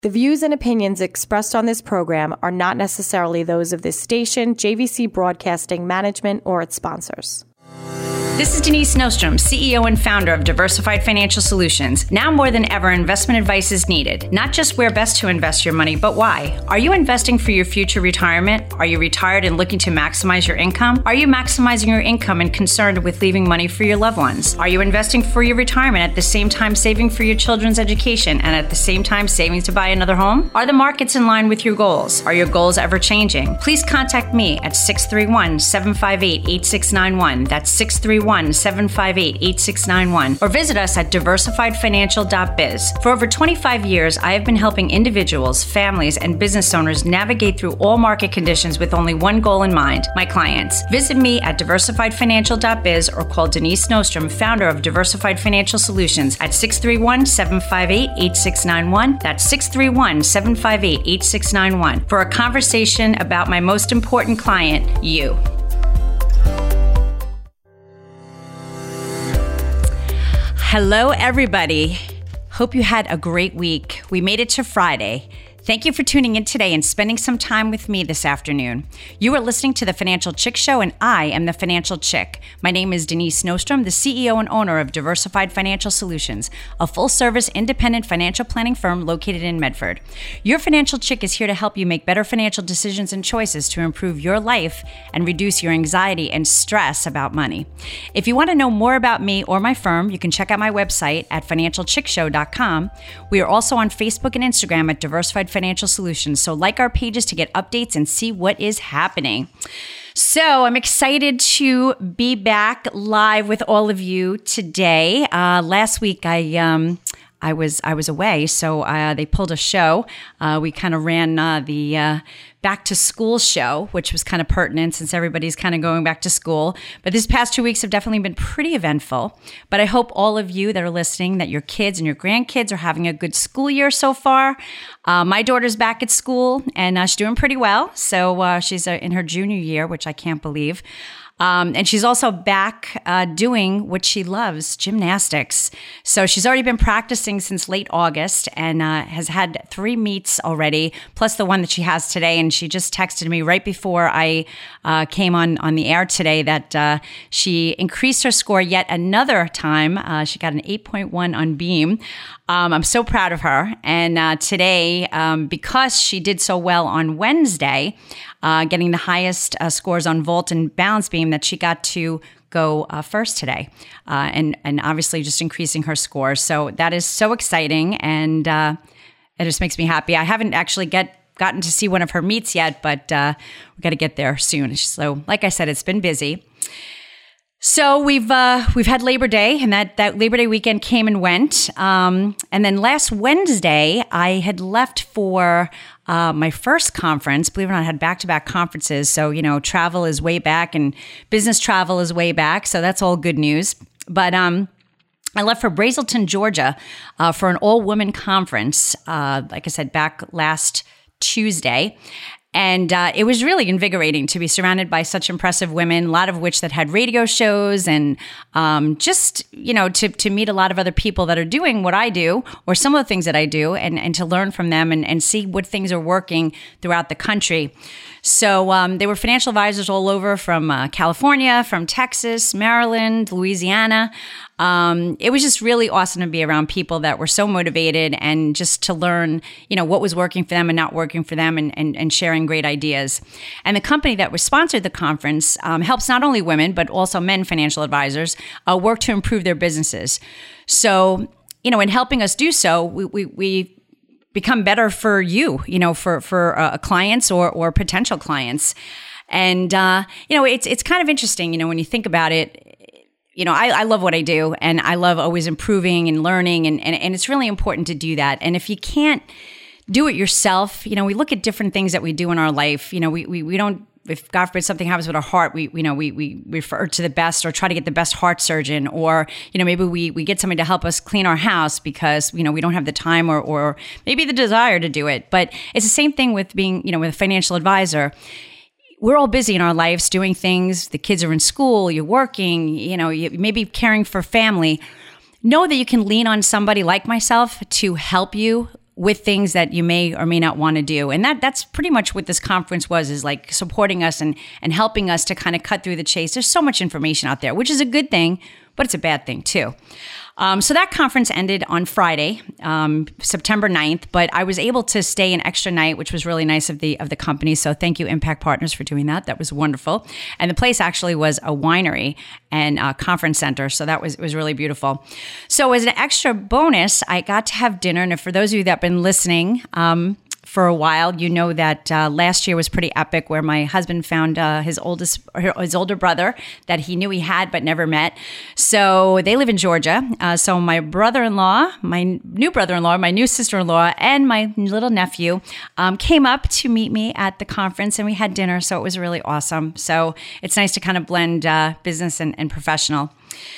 The views and opinions expressed on this program are not necessarily those of this station, JVC Broadcasting Management, or its sponsors. This is Denise Nostrom, CEO and founder of Diversified Financial Solutions. Now more than ever, investment advice is needed. Not just where best to invest your money, but why. Are you investing for your future retirement? Are you retired and looking to maximize your income? Are you maximizing your income and concerned with leaving money for your loved ones? Are you investing for your retirement at the same time saving for your children's education and at the same time saving to buy another home? Are the markets in line with your goals? Are your goals ever changing? Please contact me at 631-758-8691. That's 631-758-8691, or visit us at diversifiedfinancial.biz. For over 25 years, I have been helping individuals, families, and business owners navigate through all market conditions with only one goal in mind, my clients. Visit me at diversifiedfinancial.biz or call Denise Nostrom, founder of Diversified Financial Solutions, at 631-758-8691. That's 631-758-8691 for a conversation about my most important client, you. Hello, everybody. Hope you had a great week. We made it to Friday. Thank you for tuning in today and spending some time with me this afternoon. You are listening to The Financial Chick Show, and I am The Financial Chick. My name is Denise Nostrom, the CEO and owner of Diversified Financial Solutions, a full-service independent financial planning firm located in Medford. Your Financial Chick is here to help you make better financial decisions and choices to improve your life and reduce your anxiety and stress about money. If you want to know more about me or my firm, you can check out my website at financialchickshow.com. We are also on Facebook and Instagram at Diversified Financial Solutions. So like our pages to get updates and see what is happening. So I'm excited to be back live with all of you today. Last week I was away, so they pulled a show. We kind of ran the back to school show, which was kind of pertinent since everybody's kind of going back to school. But this past 2 weeks have definitely been pretty eventful. But I hope all of you that are listening, that your kids and your grandkids are having a good school year so far. My daughter's back at school, and she's doing pretty well. So she's in her junior year, which I can't believe. And she's also back doing what she loves, gymnastics. So she's already been practicing since late August and has had 3 meets already, plus the one that she has today. And she just texted me right before I came on the air today that she increased her score yet another time. She got an 8.1 on beam. I'm so proud of her. And today, because she did so well on Wednesday, getting the highest scores on vault and balance beam, that she got to go first today, and obviously just increasing her score. So that is so exciting, and it just makes me happy. I haven't actually gotten to see one of her meets yet, but we got to get there soon. So like I said, it's been busy. So we've had Labor Day, and that Labor Day weekend came and went. And then last Wednesday, I had left for my first conference. Believe it or not, I had back-to-back conferences. So, travel is way back and business travel is way back. So that's all good news. But I left for Brazelton, Georgia for an all-women conference, like I said, back last Tuesday. And it was really invigorating to be surrounded by such impressive women, a lot of which that had radio shows, and just, to meet a lot of other people that are doing what I do, or some of the things that I do, and to learn from them and see what things are working throughout the country. So they were financial advisors all over, from California, from Texas, Maryland, Louisiana. It was just really awesome to be around people that were so motivated, and just to learn, what was working for them and not working for them, and sharing great ideas. And the company that was sponsored the conference helps not only women, but also men financial advisors work to improve their businesses. So, in helping us do so, we become better for you, for clients or potential clients. And, it's kind of interesting, when you think about it. I love what I do, and I love always improving and learning, and it's really important to do that. And if you can't do it yourself, we look at different things that we do in our life. We don't, if God forbid something happens with our heart, we refer to the best, or try to get the best heart surgeon, or, maybe we get somebody to help us clean our house because, we don't have the time or maybe the desire to do it. But it's the same thing with being, with a financial advisor. We're all busy in our lives doing things. The kids are in school, you're working, you maybe caring for family. Know that you can lean on somebody like myself to help you with things that you may or may not want to do. And that's pretty much what this conference was, is like supporting us and helping us to kind of cut through the chase. There's so much information out there, which is a good thing, but it's a bad thing too. So that conference ended on Friday, September 9th, but I was able to stay an extra night, which was really nice of the company. So thank you, Impact Partners, for doing that. That was wonderful. And the place actually was a winery and a conference center. So that was really beautiful. So as an extra bonus, I got to have dinner. And for those of you that have been listening, for a while, you know that last year was pretty epic, where my husband found his older brother that he knew he had but never met. So they live in Georgia. So my brother-in-law, my new sister-in-law, and my little nephew came up to meet me at the conference, and we had dinner. So it was really awesome. So it's nice to kind of blend business and professional.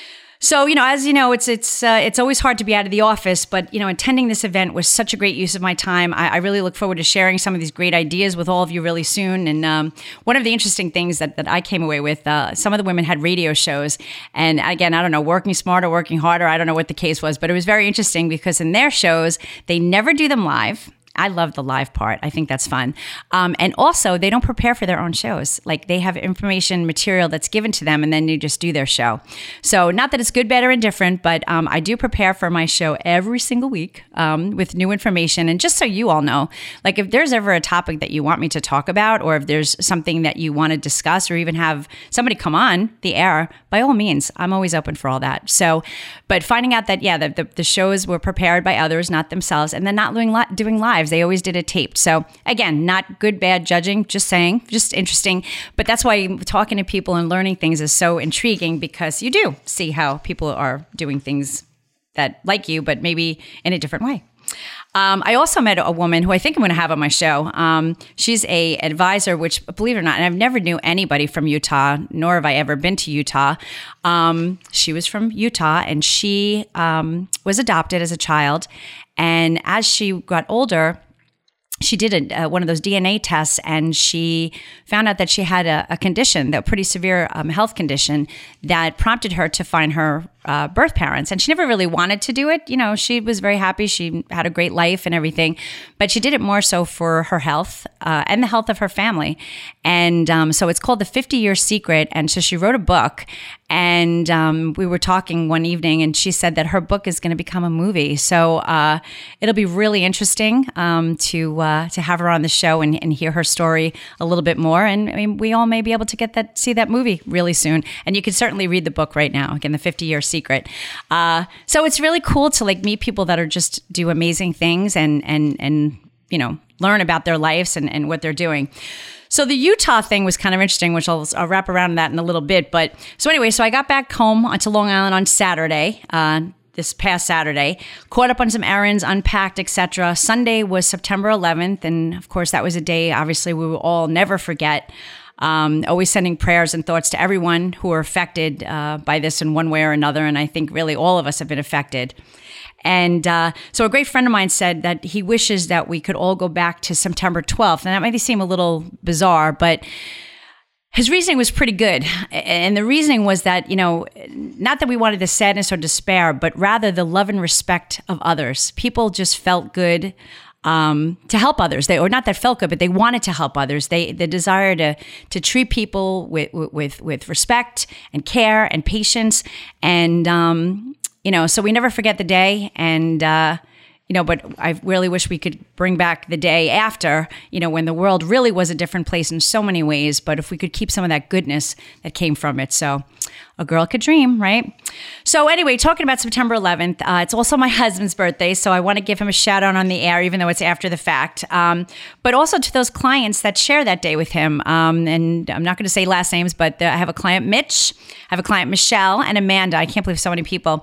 So, as you know, it's always hard to be out of the office, but, attending this event was such a great use of my time. I really look forward to sharing some of these great ideas with all of you really soon. And one of the interesting things that I came away with, some of the women had radio shows. And again, I don't know, working smarter, working harder, I don't know what the case was, but it was very interesting because in their shows, they never do them live. I love the live part. I think that's fun. And also, they don't prepare for their own shows. Like, they have information material that's given to them, and then you just do their show. So not that it's good, better, and different, but I do prepare for my show every single week with new information. And just so you all know, like, if there's ever a topic that you want me to talk about, or if there's something that you want to discuss, or even have somebody come on the air, by all means, I'm always open for all that. So, but finding out that, the shows were prepared by others, not themselves, and then not doing lives. They always did it taped. So again, not good, bad judging, just saying, just interesting. But that's why talking to people and learning things is so intriguing, because you do see how people are doing things that like you, but maybe in a different way. I also met a woman who I think I'm going to have on my show. She's a advisor, which, believe it or not, and I've never knew anybody from Utah, nor have I ever been to Utah. She was from Utah, and she was adopted as a child. And as she got older, she did one of those DNA tests, and she found out that she had a condition, a pretty severe health condition, that prompted her to find her birth parents. And she never really wanted to do it. She was very happy. She had a great life and everything, but she did it more so for her health and the health of her family. And so it's called The 50-Year Secret. And so she wrote a book. And we were talking one evening, and she said that her book is going to become a movie. So it'll be really interesting to have her on the show and hear her story a little bit more. And I mean, we all may be able to see that movie really soon. And you can certainly read the book right now. Again, The 50-Year Secret. So it's really cool to meet people that are just do amazing things and learn about their lives and what they're doing. So the Utah thing was kind of interesting, which I'll wrap around that in a little bit. But so anyway, so I got back home to Long Island on Saturday, this past Saturday, caught up on some errands, unpacked, etc. Sunday was September 11th. And of course, that was a day, obviously, we will all never forget. Always sending prayers and thoughts to everyone who are affected by this in one way or another. And I think really all of us have been affected. And so a great friend of mine said that he wishes that we could all go back to September 12th. And that might seem a little bizarre, but his reasoning was pretty good. And the reasoning was that, not that we wanted the sadness or despair, but rather the love and respect of others. People just felt good to help others. Or not that felt good, but they wanted to help others. The desire to treat people with respect and care and patience. And, so we never forget the day. And, but I really wish we could bring back the day after, when the world really was a different place in so many ways. But if we could keep some of that goodness that came from it. So a girl could dream, right? So anyway, talking about September 11th, it's also my husband's birthday. So I want to give him a shout out on the air, even though it's after the fact. But also to those clients that share that day with him. And I'm not going to say last names, but I have a client, Mitch. I have a client, Michelle, and Amanda. I can't believe so many people.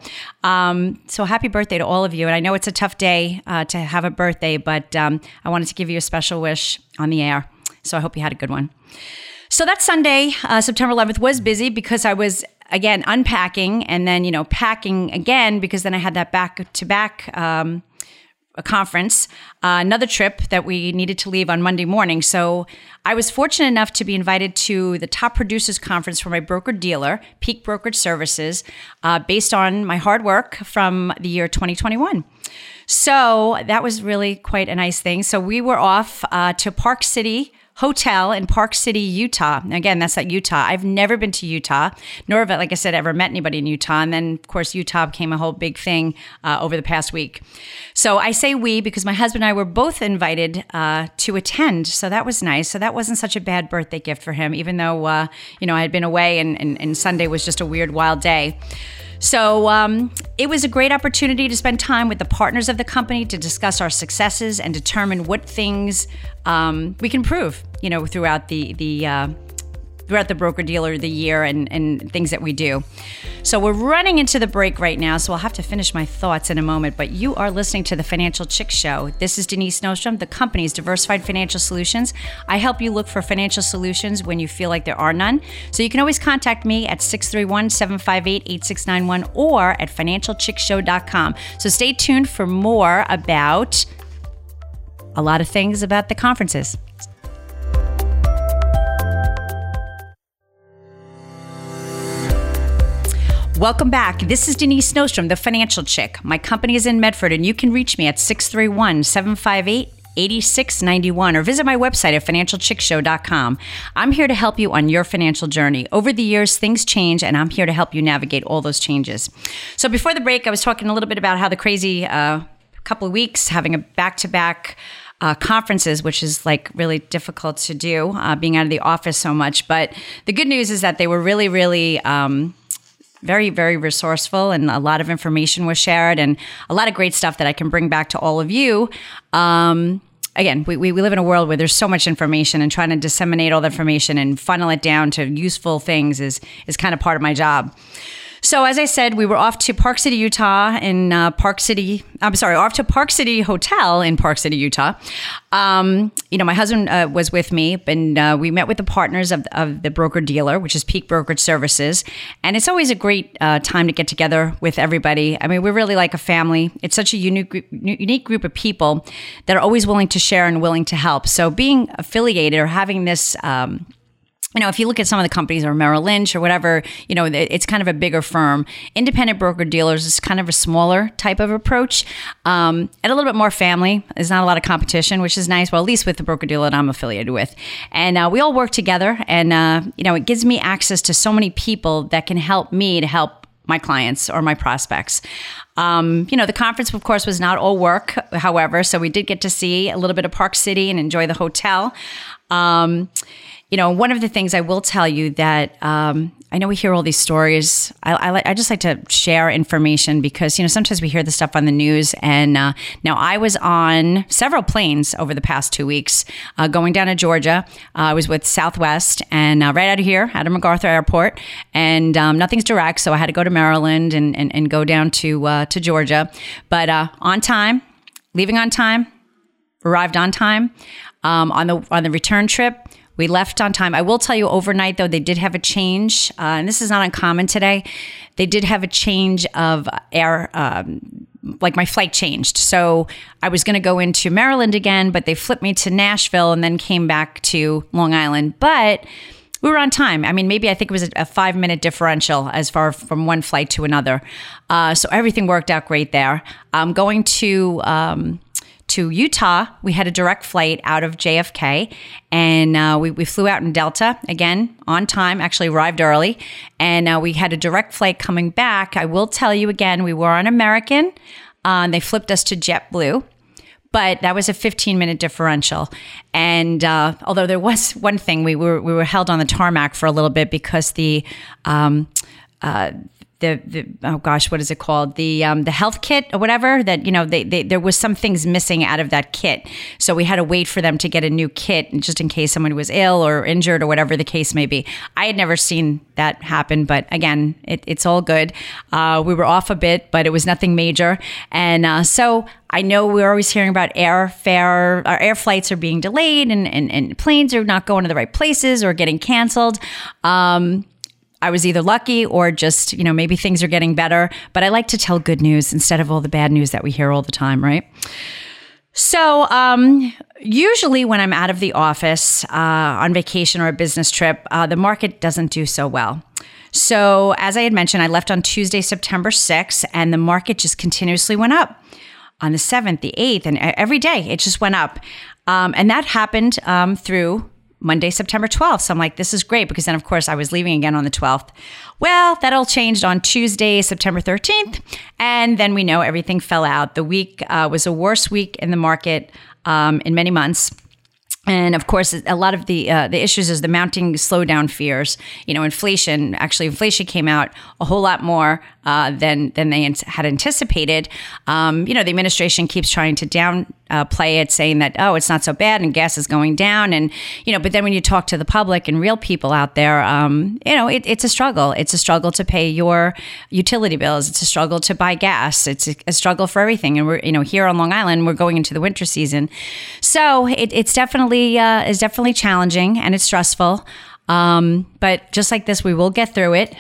So happy birthday to all of you. And I know it's a tough day to have a birthday, but I wanted to give you a special wish on the air. So I hope you had a good one. So that Sunday, September 11th, was busy because I was, again, unpacking and then, packing again, because then I had that back-to-back a conference, another trip that we needed to leave on Monday morning. So I was fortunate enough to be invited to the top producers conference for my broker dealer, Peak Brokerage Services, based on my hard work from the year 2021. So that was really quite a nice thing. So we were off to Park City Hotel in Park City, Utah. Again, that's at Utah. I've never been to Utah, nor have I, like I said, ever met anybody in Utah. And then, of course, Utah became a whole big thing over the past week. So I say we because my husband and I were both invited to attend. So that was nice. So that wasn't such a bad birthday gift for him, even though, I had been away and Sunday was just a weird, wild day. So it was a great opportunity to spend time with the partners of the company to discuss our successes and determine what things we can improve, throughout throughout the broker dealer of the year and things that we do. So we're running into the break right now, so I'll have to finish my thoughts in a moment, but you are listening to the Financial Chick Show. This is Denise Nostrom, the company's Diversified Financial Solutions. I help you look for financial solutions when you feel like there are none. So you can always contact me at 631-758-8691 or at financialchickshow.com. So stay tuned for more about a lot of things about the conferences. Welcome back. This is Denise Nostrom, the Financial Chick. My company is in Medford, and you can reach me at 631-758-8691 or visit my website at financialchickshow.com. I'm here to help you on your financial journey. Over the years, things change, and I'm here to help you navigate all those changes. So before the break, I was talking a little bit about how the crazy couple of weeks, having a back-to-back conferences, which is like really difficult to do, being out of the office so much. But the good news is that they were really, really very, very resourceful, and a lot of information was shared and a lot of great stuff that I can bring back to all of you. Again, we live in a world where there's so much information, and trying to disseminate all the information and funnel it down to useful things is kind of part of my job. So as I said, we were off to Park City, Utah, off to Park City Hotel in Park City, Utah. My husband was with me, and we met with the partners of the broker dealer, which is Peak Brokerage Services. And it's always a great time to get together with everybody. I mean, we're really like a family. It's such a unique group of people that are always willing to share and willing to help. So being affiliated or having this if you look at some of the companies or Merrill Lynch or whatever, it's kind of a bigger firm. Independent broker dealers is kind of a smaller type of approach, and a little bit more family. There's not a lot of competition, which is nice. Well, at least with the broker dealer that I'm affiliated with. And we all work together, and, it gives me access to so many people that can help me to help my clients or my prospects. The conference, of course, was not all work, however, so we did get to see a little bit of Park City and enjoy the hotel. One of the things I will tell you that I know we hear all these stories. I just like to share information because, sometimes we hear this stuff on the news. And now I was on several planes over the past 2 weeks going down to Georgia. I was with Southwest and right out of here, out of MacArthur Airport. And nothing's direct, so I had to go to Maryland and go down to Georgia. But on time, leaving on time, arrived on time. On the return trip, we left on time. I will tell you overnight, though, they did have a change, and this is not uncommon today. They did have a change of air, like my flight changed. So I was going to go into Maryland again, but they flipped me to Nashville and then came back to Long Island. But we were on time. I mean, I think it was a 5-minute differential as far from one flight to another. So everything worked out great there. Going to Utah, we had a direct flight out of JFK, and we flew out in Delta, again, on time, actually arrived early, and we had a direct flight coming back. I will tell you again, we were on American. They flipped us to JetBlue, but that was a 15-minute differential. And although there was one thing, we were held on the tarmac for a little bit because the what is it called? The health kit or whatever that, there was some things missing out of that kit. So we had to wait for them to get a new kit just in case someone was ill or injured or whatever the case may be. I had never seen that happen, but again, it's all good. We were off a bit, but it was nothing major. And so I know we're always hearing about airfare, our air flights are being delayed and planes are not going to the right places or getting canceled. I was either lucky or just, maybe things are getting better. But I like to tell good news instead of all the bad news that we hear all the time, right? So usually when I'm out of the office on vacation or a business trip, the market doesn't do so well. So as I had mentioned, I left on Tuesday, September 6th, and the market just continuously went up on the 7th, the 8th, and every day it just went up. And that happened through Monday, September 12th. So I'm like, this is great, because then, of course, I was leaving again on the 12th. Well, that all changed on Tuesday, September 13th. And then we know everything fell out. The week was a worst week in the market in many months. And of course, a lot of the issues is the mounting slowdown fears. Inflation. Actually, inflation came out a whole lot more than they had anticipated. The administration keeps trying to downplay it, saying that, oh, it's not so bad and gas is going down. And but then when you talk to the public and real people out there, it's a struggle. It's a struggle to pay your utility bills. It's a struggle to buy gas. It's a struggle for everything. And we're here on Long Island. We're going into the winter season, so it's definitely challenging and it's stressful. But just like this, we will get through it.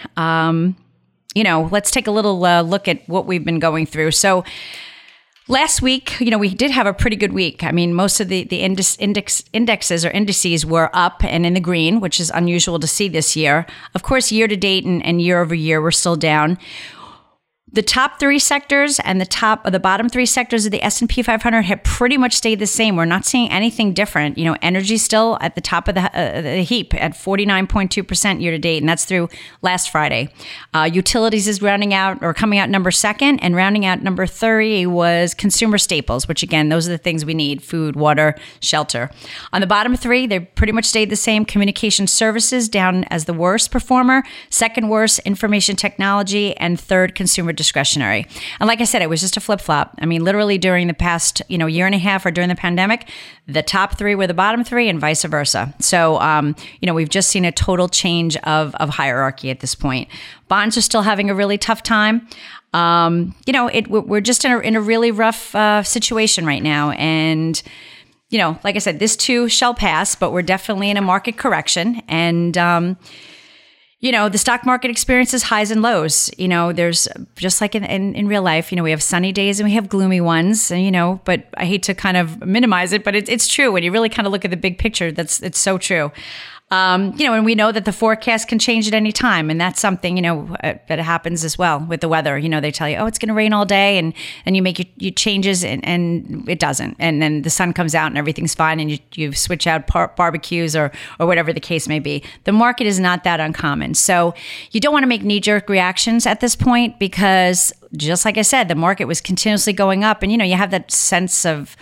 Let's take a little look at what we've been going through. So last week, we did have a pretty good week. I mean, most of the indexes or indices were up and in the green, which is unusual to see this year. Of course, year to date and year over year, we're still down. The top three sectors and the bottom three sectors of the S&P 500 have pretty much stayed the same. We're not seeing anything different. Energy still at the top of the heap at 49.2% year to date, and that's through last Friday. Utilities is coming out number second, and rounding out number 3 was consumer staples, which again, those are the things we need: food, water, shelter. On the bottom 3, they pretty much stayed the same. Communication services down as the worst performer, second worst, information technology, and third, consumer discretionary. And like I said, it was just a flip-flop. I mean, literally during the past, year and a half or during the pandemic, the top 3 were the bottom 3 and vice versa. So, we've just seen a total change of hierarchy at this point. Bonds are still having a really tough time. We're just in a really rough situation right now. And, like I said, this too shall pass, but we're definitely in a market correction. And, the stock market experiences highs and lows. There's just like in real life, we have sunny days and we have gloomy ones, and, but I hate to kind of minimize it, but it's true. When you really kind of look at the big picture, it's so true. And we know that the forecast can change at any time. And that's something, that happens as well with the weather. They tell you, oh, it's going to rain all day. And you make your changes and it doesn't. And then the sun comes out and everything's fine. And you switch out barbecues or whatever the case may be. The market is not that uncommon. So you don't want to make knee-jerk reactions at this point, because just like I said, the market was continuously going up. And, you have that sense of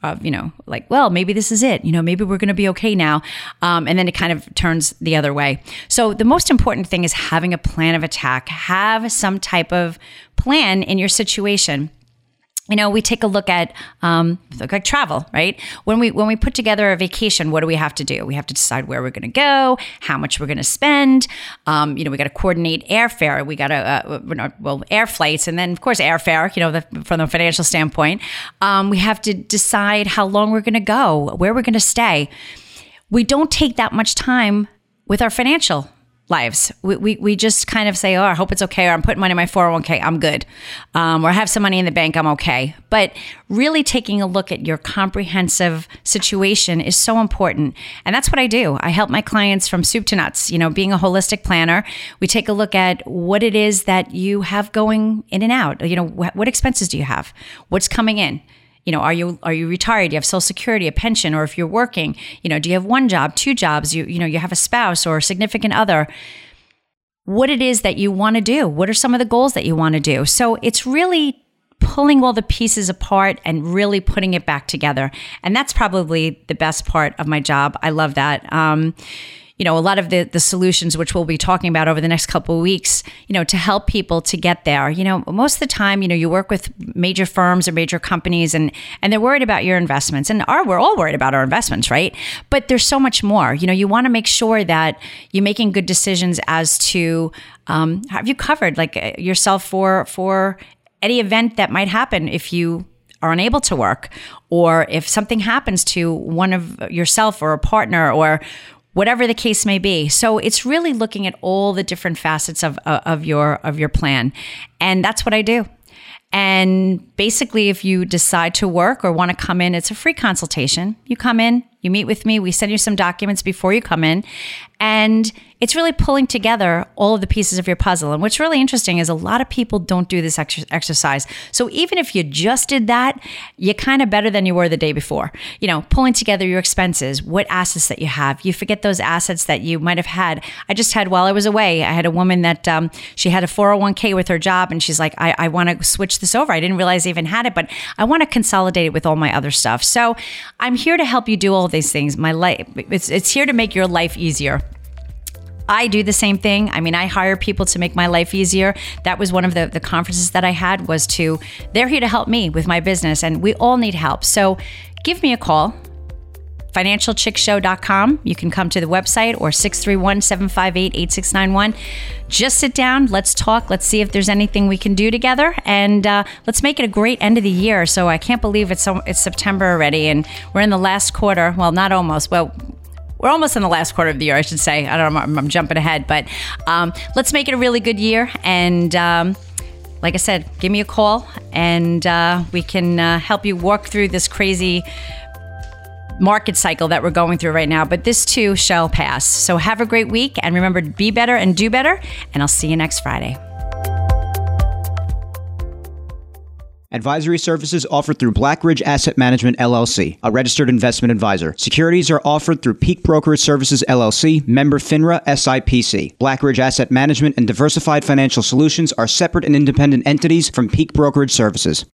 well, maybe this is it. Maybe we're going to be okay now. And then it kind of turns the other way. So the most important thing is having a plan of attack. Have some type of plan in your situation. We take a look at like travel, right? When we put together a vacation, what do we have to do? We have to decide where we're going to go, how much we're going to spend. We got to coordinate airfare. We got to air flights, and then of course airfare. From the financial standpoint, we have to decide how long we're going to go, where we're going to stay. We don't take that much time with our financial lives. We just kind of say, oh, I hope it's okay, or I'm putting money in my 401k, I'm good. Or I have some money in the bank, I'm okay. But really taking a look at your comprehensive situation is so important. And that's what I do. I help my clients from soup to nuts. Being a holistic planner, we take a look at what it is that you have going in and out. What expenses do you have? What's coming in? Are you retired? Do you have Social Security, a pension, or if you're working, do you have one job, 2 jobs? You have a spouse or a significant other. What it is that you want to do? What are some of the goals that you want to do? So it's really pulling all the pieces apart and really putting it back together. And that's probably the best part of my job. I love that. A lot of the solutions, which we'll be talking about over the next couple of weeks, to help people to get there. Most of the time, you work with major firms or major companies and they're worried about your investments, and we're all worried about our investments, right? But there's so much more. You want to make sure that you're making good decisions as to, have you covered like yourself for any event that might happen if you are unable to work, or if something happens to one of yourself or a partner, or whatever the case may be. So it's really looking at all the different facets of your plan. And that's what I do. And basically, if you decide to work or want to come in, it's a free consultation. You come in, you meet with me, we send you some documents before you come in, and it's really pulling together all of the pieces of your puzzle. And what's really interesting is a lot of people don't do this exercise. So even if you just did that, you're kind of better than you were the day before. Pulling together your expenses, what assets that you have. You forget those assets that you might have had. I just had, while I was away, I had a woman that she had a 401k with her job, and she's like, I want to switch this over. I didn't realize I even had it, but I want to consolidate it with all my other stuff. So I'm here to help you do all these things. My life, it's here to make your life easier. I do the same thing. I mean, I hire people to make my life easier. That was one of the conferences that I had they're here to help me with my business, and we all need help. So give me a call, financialchickshow.com. You can come to the website, or 631-758-8691. Just sit down. Let's talk. Let's see if there's anything we can do together, and let's make it a great end of the year. So I can't believe it's September already, and we're in the last quarter. Well, not almost. Well, we're almost in the last quarter of the year, I should say. I don't know, I'm jumping ahead, but let's make it a really good year. And like I said, give me a call, and we can help you walk through this crazy market cycle that we're going through right now. But this too shall pass. So have a great week, and remember to be better and do better. And I'll see you next Friday. Advisory services offered through Blackridge Asset Management, LLC, a registered investment advisor. Securities are offered through Peak Brokerage Services, LLC, member FINRA, SIPC. Blackridge Asset Management and Diversified Financial Solutions are separate and independent entities from Peak Brokerage Services.